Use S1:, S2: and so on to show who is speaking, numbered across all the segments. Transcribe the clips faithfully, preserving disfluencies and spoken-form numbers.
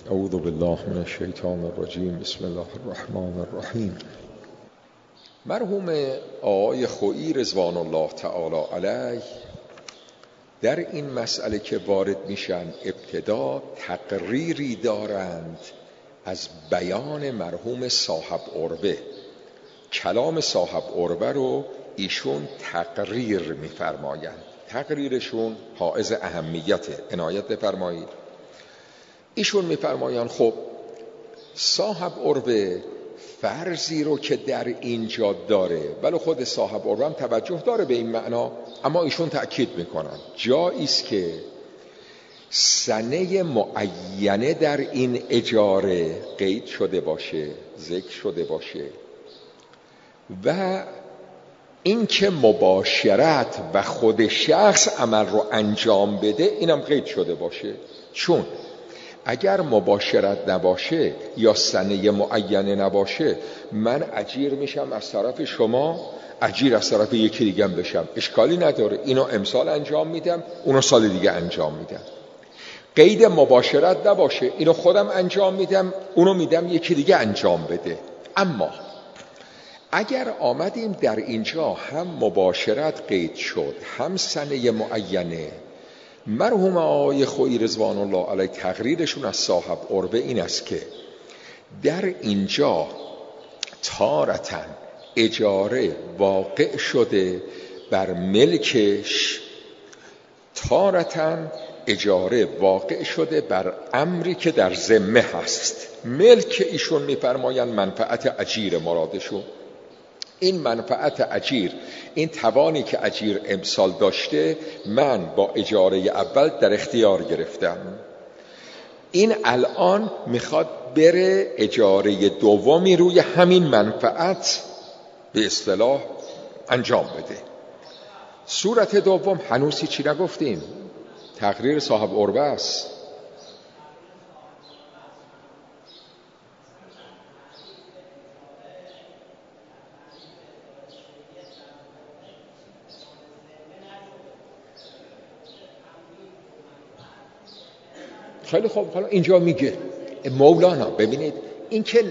S1: اعوذ بالله من الشیطان الرجیم. بسم الله الرحمن الرحیم. مرحوم آقای خویی رضوان الله تعالی علیه در این مسئله که وارد میشن ابتدا تقریری دارند از بیان مرحوم صاحب عربه. کلام صاحب عربه رو ایشون تقریر میفرمایند. تقریرشون حائز اهمیته، عنایت بفرمایید. ایشون میفرمایند خب صاحب عربه فرضی رو که در اینجا داره، ولی خود صاحب عربه هم توجه داره به این معنا، اما ایشون تأکید میکنن جایی است که سنه معینه در این اجاره قید شده باشه، ذکر شده باشه و این که مباشرت و خود شخص عمل رو انجام بده اینم قید شده باشه. چون اگر مباشرت نباشه یا سنه معینه نباشه، من اجیر میشم از طرف شما، اجیر از طرف یکی دیگه هم بشم، اشکالی نداره. اینو امسال انجام میدم، اونو سال دیگه انجام میدم. قید مباشرت نباشه، اینو خودم انجام میدم، اونو میدم یکی دیگه انجام بده. اما اگر آمدیم در اینجا هم مباشرت قید شد هم سنه معینه، مرحوم آقای خویی رضوان الله علیه تقریرشون از صاحب عربه این است که در اینجا تارتن اجاره واقع شده بر ملکش، تارتن اجاره واقع شده بر امری که در ذمه هست. ملک ایشون میفرمایند منفعت اجیر مرادشون. این منفعت اجیر، این توانی که اجیر امسال داشته، من با اجاره اول در اختیار گرفتم. این الان میخواد بره اجاره دومی روی همین منفعت به اصطلاح انجام بده. صورت دوم هنوز چی نگفتیم، تقریر صاحب عربه است. خیلی خوب، حالا اینجا میگه مولانا، ببینید این که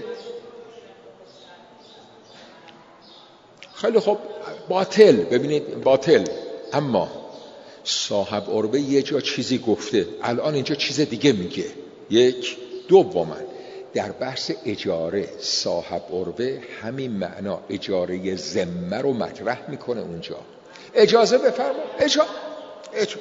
S1: خیلی خوب باطل، ببینید باطل، اما صاحب عربه یه جا چیزی گفته، الان اینجا چیز دیگه میگه. یک دوما در بحث اجاره صاحب عربه همین معنا اجاره ذمه رو مطرح میکنه. اونجا اجازه بفرما، اجا... اجا...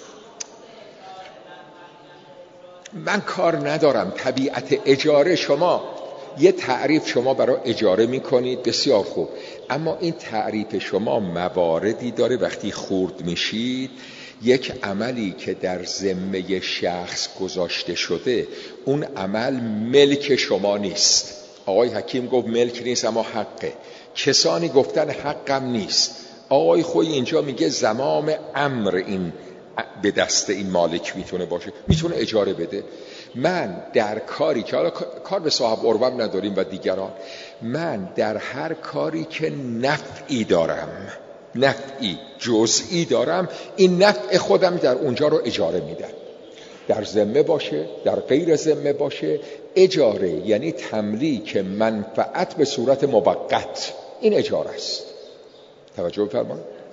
S1: من کار ندارم. طبیعت اجاره، شما یه تعریف شما برای اجاره میکنید، بسیار خوب، اما این تعریف شما مواردی داره وقتی خورد میشید یک عملی که در ذمه شخص گذاشته شده، اون عمل ملک شما نیست. آقای حکیم گفت ملک نیست اما حقه، کسانی گفتن حقم نیست. آقای خویی اینجا میگه زمام امر این به دست این مالک میتونه باشه، میتونه اجاره بده. من در کاری که حالا کار به صاحب عربم نداریم و دیگران، من در هر کاری که نفعی دارم، نفعی جزئی دارم، این نفع خودم در اونجا رو اجاره میدم. در ذمه باشه، در غیر ذمه باشه، اجاره یعنی تملیک منفعت به صورت موقت، این اجاره است. توجه بفرمایید.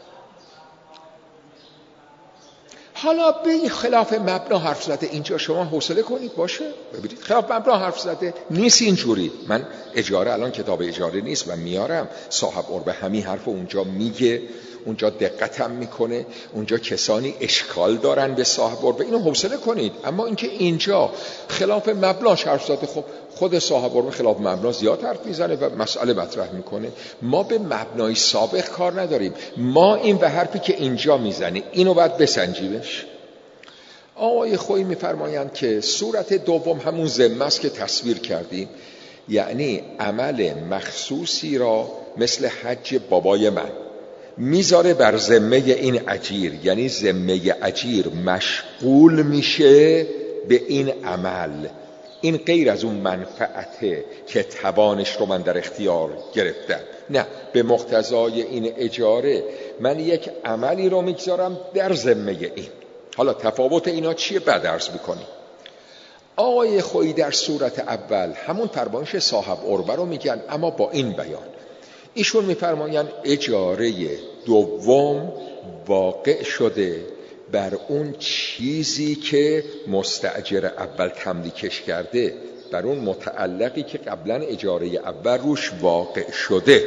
S1: حالا به خلاف مبنا حرف زده، اینجا شما حوصله کنید باشه، ببینید خلاف مبنا حرف زده نیست اینجوری. من اجاره الان کتاب اجاره نیست، من میارم صاحب عربه همین حرف اونجا میگه، اونجا دقتم میکنه، اونجا کسانی اشکال دارن به صاحب عربه، اینو حوصله کنید. اما اینکه اینجا خلاف مبنا حرف زده، خب خود صاحب عربه خلاف مبنا زیاد حرف میزنه و مسئله مطرح میکنه. ما به مبنای سابق کار نداریم، ما این به حرفی که اینجا میزنه اینو باید بسنجیمش. آقای خویی میفرمایند که صورت دوم همون ذمه است که تصویر کردیم، یعنی عمل مخصوصی را مثل حج بابای من میذاره بر ذمه این اجیر، یعنی ذمه اجیر مشغول میشه به این عمل. این غیر از اون منفعته که توانش رو من در اختیار گرفتم، نه، به مقتضای این اجاره من یک عملی رو میگذارم در ذمه این. حالا تفاوت اینا چیه؟ بعد عرض میکنیم. آقای خویی در صورت اول همون فرمایش صاحب عربه رو میگن، اما با این بیان. ایشون میفرمایند اجاره دوم واقع شده بر اون چیزی که مستأجر اول تملیکش کرده، بر اون متعلقی که قبلا اجاره اول روش واقع شده.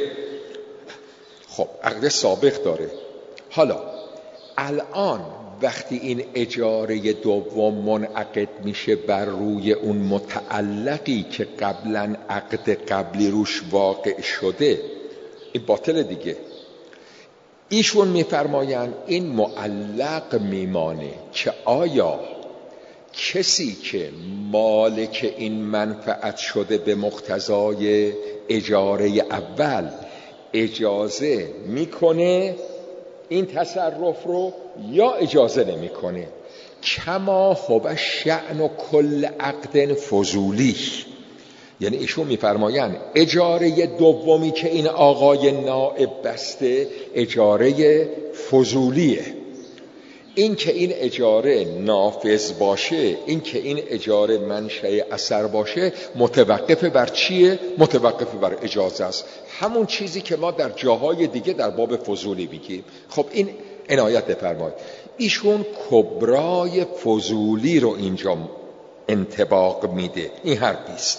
S1: خب عقد سابق داره. حالا الان وقتی این اجاره دوم منعقد میشه بر روی اون متعلقی که قبلا عقد قبلی روش واقع شده، این باطل دیگه. ایشون میفرمایند این معلق میمانه که آیا کسی که مالک این منفعت شده به مقتضای اجاره اول اجازه میکنه این تصرف رو یا اجازه نمیکنه. کما هو شأن و کل عقد فضولی. یعنی ایشون میفرمایند اجاره دومی که این آقای نائب بسته اجاره فضولیه. این که این اجاره نافذ باشه، این که این اجاره منشأ اثر باشه، متوقف بر چیه؟ متوقف بر اجازه است. همون چیزی که ما در جاهای دیگه در باب فضولی بگیم. خب این عنایت بفرمایید. ایشون کبرای فضولی رو اینجا انطباق میده. این حرفیست.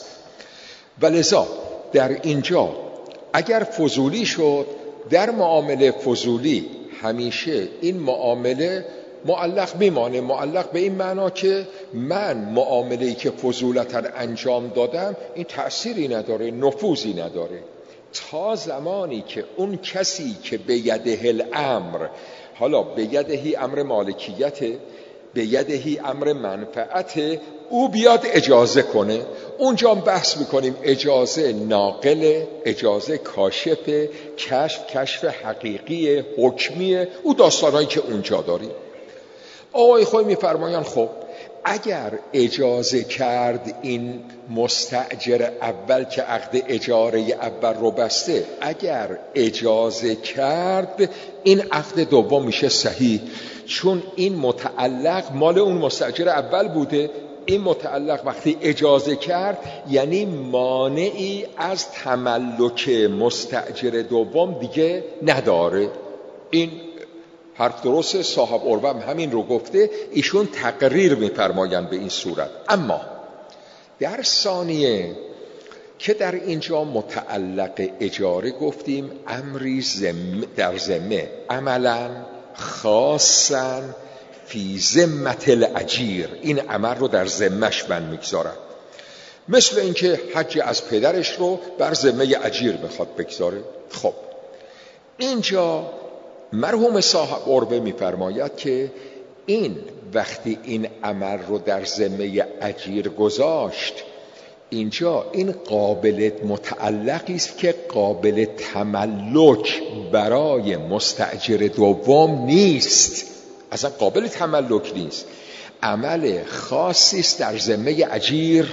S1: ولذا در اینجا اگر فضولی شد، در معامله فضولی همیشه این معامله معلق میمانه. معلق به این معنا که من معامله‌ای که فضولتاً انجام دادم این تأثیری نداره، نفوذی نداره، تا زمانی که اون کسی که به یده الامر، حالا به یدهی امر مالکیت، به یدهی امر منفعت، او بیاد اجازه کنه. اونجا بحث میکنیم اجازه ناقله، اجازه کاشفه، کشف کشف حقیقی حکمیه، او داستانهایی که اونجا داریم. آقای خویی میفرمایند خب اگر اجازه کرد این مستأجر اول که عقد اجاره اول رو بسته، اگر اجازه کرد این عقد دوم میشه صحیح، چون این متعلق مال اون مستأجر اول بوده. این متعلق وقتی اجازه کرد یعنی مانعی از تملک مستأجر دوم دیگه نداره. این حرف درسته، صاحب عربه همین رو گفته. ایشون تقریر می‌فرمایند به این صورت. اما در ثانیه که در اینجا متعلق اجاره گفتیم امری زم در ذمه، عملا خاصا فی ذمت الاجیر، این عمل رو در ذمه‌اش من میگذارم. مثل اینکه حج از پدرش رو بر ذمه اجیر بخواد بگذاره. خب اینجا مرحوم صاحب عربه میفرماید که این وقتی این عمل رو در ذمه اجیر گذاشت، اینجا این قابل متعلقی است که قابل تملک برای مستأجر دوم نیست، اصلا قابل تملک نیست. عمل خاصی است در ذمه اجیر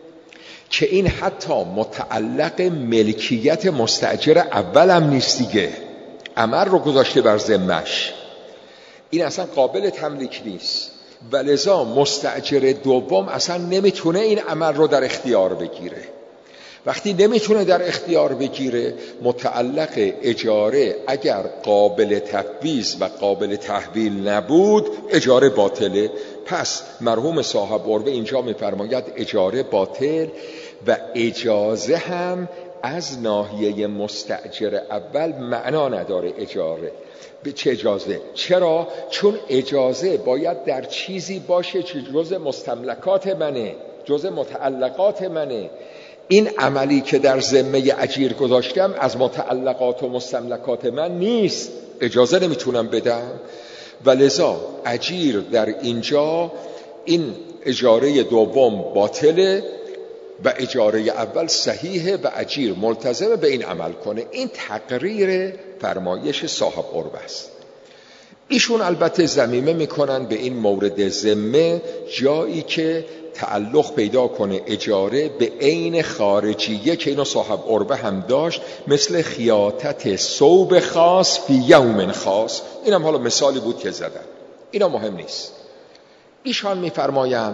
S1: که این حتی متعلق ملکیت مستأجر اول هم نیست دیگه، عمل رو گذاشته بر ذمه‌اش، این اصلا قابل تملیک نیست. ولذا مستأجر دوم اصلا نمیتونه این عمل رو در اختیار بگیره. وقتی نمیتونه در اختیار بگیره، متعلق اجاره اگر قابل تفویض و قابل تحویل نبود اجاره باطله. پس مرحوم صاحب عربه اینجا میفرماید اجاره باطل و اجازه هم از ناحیه مستأجر اول معنا نداره. اجاره به چه اجازه؟ چرا؟ چون اجازه باید در چیزی باشه که جز مستملکات منه، جز متعلقات منه. این عملی که در ذمه اجیر گذاشتم از متعلقات و مستملکات من نیست، اجازه نمیتونم بدم. ولذا اجیر در اینجا این اجاره دوم باطله و اجاره اول صحیحه و اجیر ملتزمه به این عمل کنه. این تقریر فرمایش صاحب عربه است. ایشون البته ضمیمه میکنن به این مورد ذمه جایی که تعلق پیدا کنه اجاره به عین خارجیه که اینو صاحب عربه هم داشت، مثل خیاطت ثوب خاص فی یوم خاص. اینم حالا مثالی بود که زدن، اینا مهم نیست. ایشان میفرمایند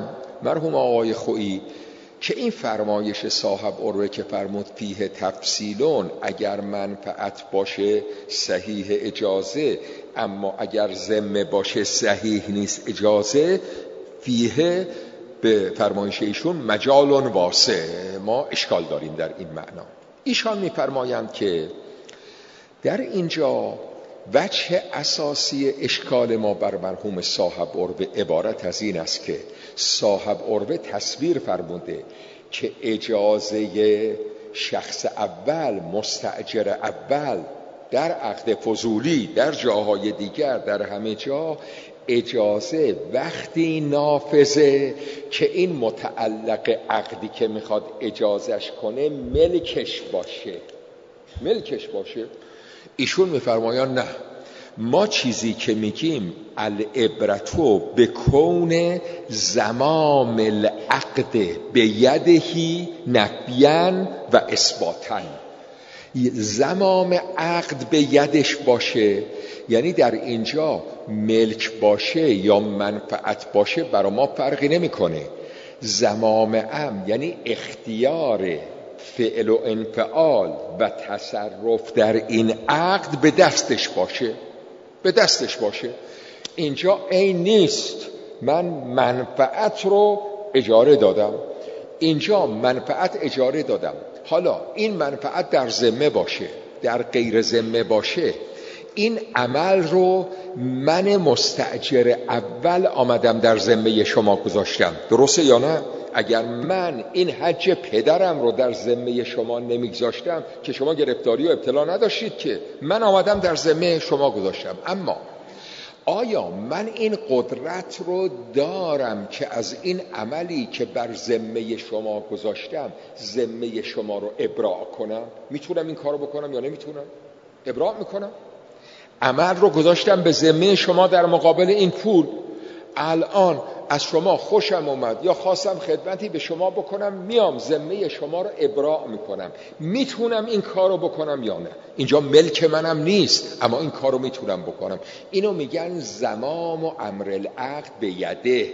S1: مرحوم آقای خویی که این فرمایش صاحب عروه که فرمود فیه تفصیلون، اگر منفعت باشه صحیح اجازه، اما اگر ذمه باشه صحیح نیست اجازه، فیه به فرمایش ایشون مجالون واسع، ما اشکال داریم در این معنا. ایشان میفرمایند که در اینجا وجه اساسی اشکال ما بر مرحوم صاحب عروه عبارت از این است که صاحب عروه تصویر فرموده که اجازه شخص اول، مستأجر اول در عقد فضولی، در جاهای دیگر، در همه جا اجازه وقتی نافذه که این متعلق عقدی که میخواد اجازش کنه ملکش باشه، ملکش باشه. ایشون میفرمایند نه، ما چیزی که میگیم العبرتو به کون زمام العقد به یدهی نفیاً و اثباتاً. زمام عقد به یدش باشه یعنی در اینجا ملک باشه یا منفعت باشه برای ما فرقی نمیکنه. زمام ام یعنی اختیار فعل و انفعال و تصرف در این عقد به دستش باشه، به دستش باشه. اینجا این نیست من منفعت رو اجاره دادم، اینجا منفعت اجاره دادم، حالا این منفعت در ذمه باشه، در غیر ذمه باشه، این عمل رو من مستأجر اول آمدم در ذمه شما گذاشتم، درسته یا نه؟ اگر من این حج پدرم رو در ذمه شما نمیگذاشتم که شما گرفتاری و ابتلا نداشتید، که من آمدم در ذمه شما گذاشتم. اما آیا من این قدرت رو دارم که از این عملی که بر ذمه شما گذاشتم ذمه شما رو ابراء کنم؟ میتونم این کارو بکنم یا نمیتونم؟ ابراء میکنم. عمل رو گذاشتم به ذمه شما در مقابل این پول، الان از شما خوشم اومد یا خواستم خدمتی به شما بکنم، میام ذمه شما رو ابراء میکنم. میتونم این کار رو بکنم یا نه؟ اینجا ملک منم نیست اما این کار رو میتونم بکنم. اینو میگن زمام و امر العقد به یده.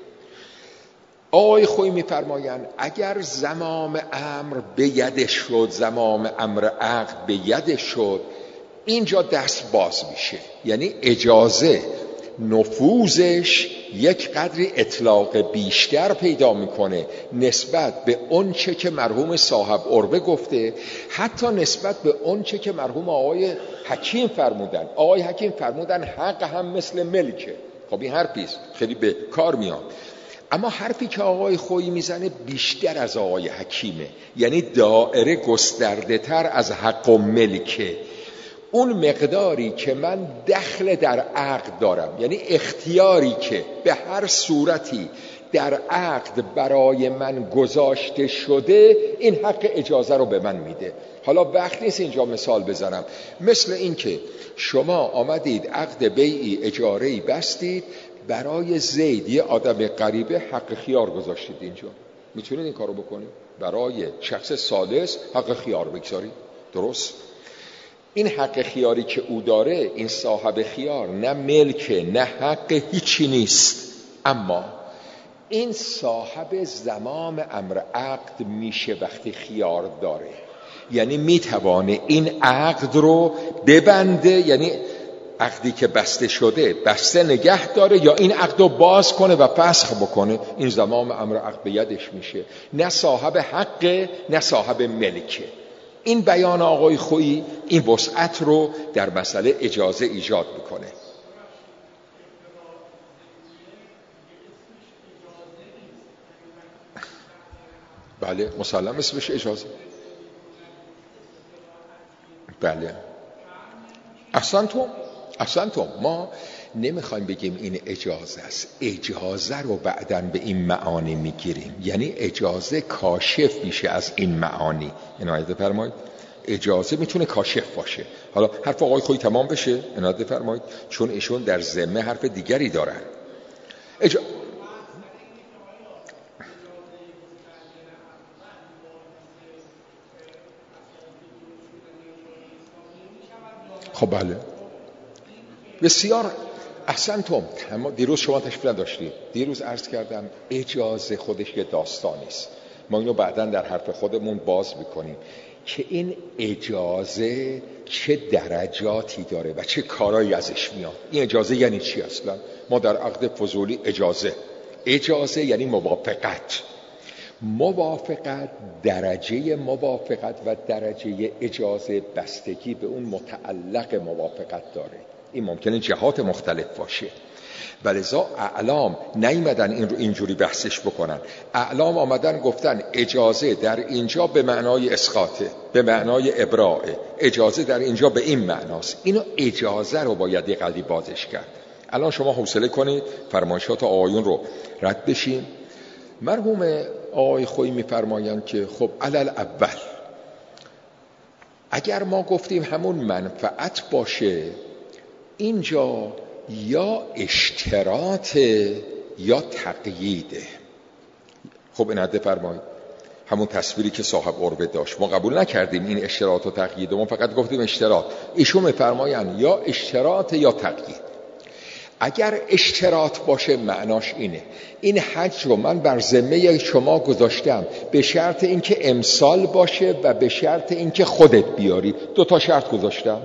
S1: آقای خویی میفرمایند اگر زمام امر به یده شد، زمام امر عقد به یده شد، اینجا دست باز میشه، یعنی اجازه نفوذش یک قدری اطلاق بیشتر پیدا میکنه نسبت به اون چه که مرحوم صاحب عروه گفته، حتی نسبت به اون چه که مرحوم آقای حکیم فرمودن. آقای حکیم فرمودن حق هم مثل ملکه. خب این حرفیست خیلی به کار میاد، اما حرفی که آقای خویی میزنه بیشتر از آقای حکیمه، یعنی دائره گسترده تر از حق و ملکه. اون مقداری که من دخل در عقد دارم، یعنی اختیاری که به هر صورتی در عقد برای من گذاشته شده، این حق اجازه رو به من میده. حالا وقت نیست اینجا مثال بزنم، مثل این که شما آمدید عقد بیعی اجاره‌ای بستید، برای زید یه آدم غریبه حق خیار گذاشتید اینجا، میتونید این کارو بکنید؟ برای شخص ثالث حق خیار بگذارید، درست؟ این حق خیاری که او داره، این صاحب خیار نه ملکه نه حق، هیچی نیست، اما این صاحب زمام امر عقد میشه وقتی خیار داره، یعنی میتوانه این عقد رو ببنده، یعنی عقدی که بسته شده بسته نگه داره یا این عقد رو باز کنه و فسخ بکنه. این زمام امر عقد به یدش میشه، نه صاحب حق نه صاحب ملکه. این بیان آقای خویی این وسعت رو در مسئله اجازه ایجاد میکنه. بله مسلم اسمش اجازه. بله احسنتم احسنتم. ما نمیخوایم بگیم این اجازه است، اجازه رو بعداً به این معانی میگیریم، یعنی اجازه کاشف میشه از این معانی. عنایت فرمایید اجازه میتونه کاشف باشه. حالا حرف آقای خویی تمام بشه، عنایت فرمایید، چون ایشون در ذمه حرف دیگری دارن. اجا... خب بله بسیار احسنتم. دیروز شما تشریف نداشتید. دیروز عرض کردم اجازه خودش یه داستانی است. ما اینو بعداً در حرف خودمون باز میکنیم که این اجازه چه درجاتی داره و چه کارایی ازش میاد. این اجازه یعنی چی اصلا؟ ما در عقد فضولی اجازه اجازه یعنی موافقت. موافقت، درجه موافقت و درجه اجازه بستگی به اون متعلق موافقت داره. این ممکنه جهات مختلف باشه. ولذا اعلام نیامدن این رو اینجوری بحثش بکنن. اعلام آمدن گفتن اجازه در اینجا به معنای اسقاطه، به معنای ابراءه. اجازه در اینجا به این معناست. اینو اجازه رو باید یه قدری بازش کرد. الان شما حوصله کنید فرمایشات آقایون رو رد بشیم. مرحوم آقای خویی میفرمایند که خب علل اول اگر ما گفتیم همون منفعت باشه، اینجا یا اشتراط یا تقییده. خب این حد فرمایید همون تصویری که صاحب عروه داشت ما قبول نکردیم این اشتراط و تقیید، ما فقط گفتیم اشتراط. ایشون میفرمایند یا اشتراط یا تقیید. اگر اشتراط باشه معناش اینه این حج رو من بر ذمه شما گذاشتم به شرط اینکه امسال باشه و به شرط اینکه خودت بیاری. دو تا شرط گذاشتم.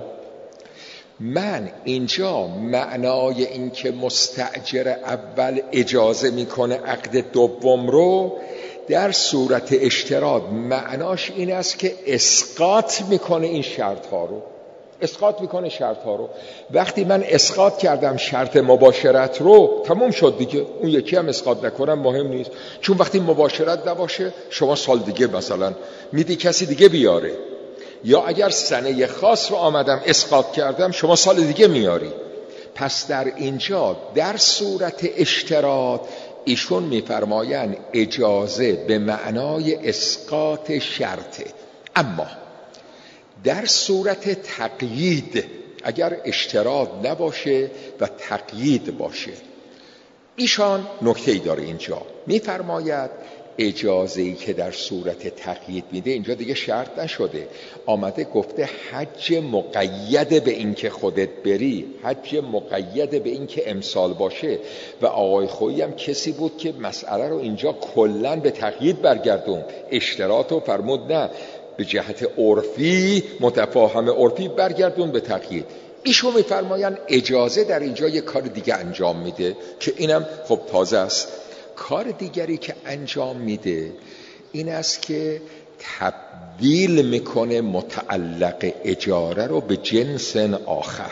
S1: من اینجا معنای اینکه مستأجر اول اجازه میکنه عقد دوم رو در صورت اشتراط معناش این است که اسقاط میکنه این شرط ها رو. اسقاط میکنه شرط ها رو. وقتی من اسقاط کردم شرط مباشرت رو تموم شد دیگه. اون یکی هم اسقاط نکنم مهم نیست، چون وقتی مباشرت نباشه شما سال دیگه مثلا میدی کسی دیگه بیاره، یا اگر سنه خاص رو آمدم اسقاط کردم شما سال دیگه میاری. پس در اینجا در صورت اشتراط ایشون میفرمایند اجازه به معنای اسقاط شرطه. اما در صورت تقیید اگر اشتراط نباشه و تقیید باشه، ایشان نکته‌ای داره اینجا میفرماید اجازه‌ای که در صورت تقیید میده اینجا دیگه شرط نشده، آمده گفته حج مقید به این که خودت بری، حج مقید به این که امسال باشه. و آقای خویی هم کسی بود که مسئله رو اینجا کلاً به تقیید برگردون، اشتراط رو فرمود نه، به جهت عرفی متفاهم عرفی برگردون به تقیید. ایشون میفرمایند اجازه در اینجا یک کار دیگه انجام میده که اینم خب تازه است. کار دیگری که انجام میده این است که تبدیل میکنه متعلق اجاره رو به جنس آخر.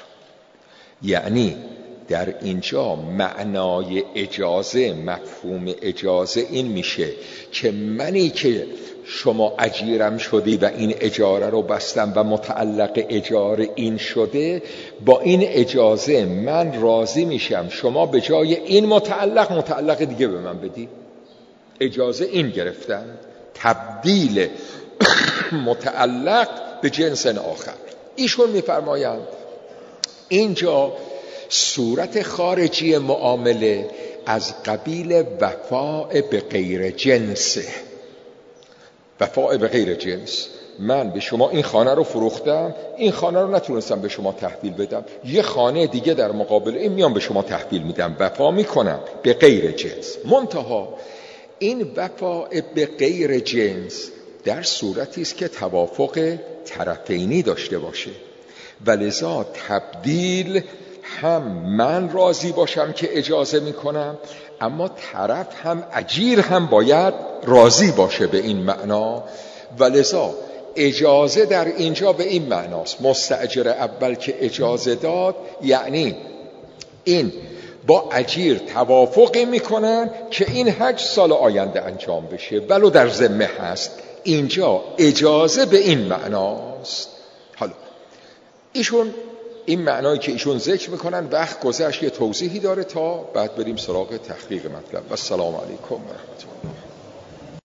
S1: یعنی در اینجا معنای اجازه، مفهوم اجازه این میشه که منی که شما اجیرم شدی و این اجاره رو بستم و متعلق اجاره این شده، با این اجازه من راضی میشم شما به جای این متعلق متعلق دیگه به من بدی. اجازه این گرفتم، تبدیل متعلق به جنس آخر. ایشون میفرمایند اینجا صورت خارجی معامله از قبیل وفاء به غیر جنسه. وفاء به غیر جنس، من به شما این خانه رو فروختم، این خانه رو نتونستم به شما تحویل بدم، یه خانه دیگه در مقابل این میام به شما تحویل میدم، وفا میکنم به غیر جنس. منتها این وفاء به غیر جنس در صورتی است که توافق طرفینی داشته باشه. ولذا تبدیل هم من راضی باشم که اجازه میکنم، اما طرف هم اجیر هم باید راضی باشه به این معنا. ولذا اجازه در اینجا به این معناست، مستأجر اول که اجازه داد یعنی این با اجیر توافقی میکنن که این حج سال آینده انجام بشه ولو در ذمه هست. اینجا اجازه به این معناست. حالا ایشون این معنایی که ایشون ذکر میکنن وقت گذشت یه توضیحی داره تا بعد بریم سراغ تحقیق مطلب. و السلام علیکم و رحمت الله.